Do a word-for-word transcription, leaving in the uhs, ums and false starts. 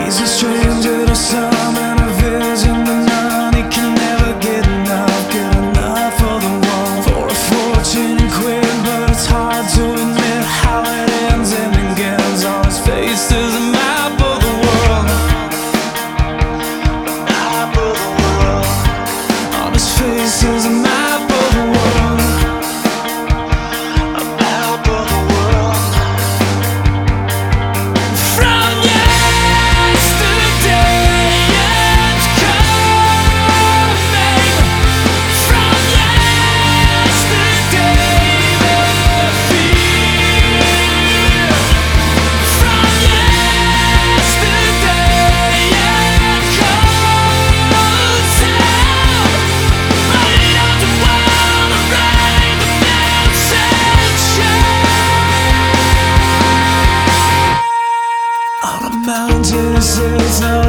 He's a stranger to some and a vision to none. He can never get enough, get enough for the one. For a fortune and quick, but it's hard to admit how it ends and begins. On his face there's a map of the world, a map of the world. On his face there's a map of the world, a map of the world. From yesterday it's coming. From yesterday the fear. From yesterday it comes out. But it doesn't wanna write the message. On a mountain it says no